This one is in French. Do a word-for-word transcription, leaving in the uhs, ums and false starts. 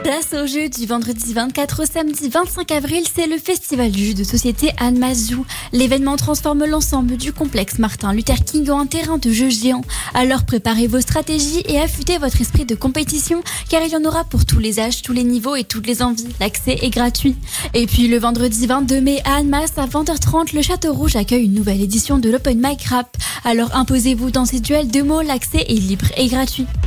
Place au jeu du vendredi vingt-quatre au samedi vingt-cinq avril, c'est le festival du jeu de société Annemasse Zoo. L'événement transforme l'ensemble du complexe Martin Luther King en un terrain de jeu géant. Alors préparez vos stratégies et affûtez votre esprit de compétition, car il y en aura pour tous les âges, tous les niveaux et toutes les envies. L'accès est gratuit. Et puis le vendredi vingt-deux mai à Annemasse à vingt heures trente, le Château Rouge accueille une nouvelle édition de l'Open Mic Rap. Alors imposez-vous dans ces duels de mots, l'accès est libre et gratuit.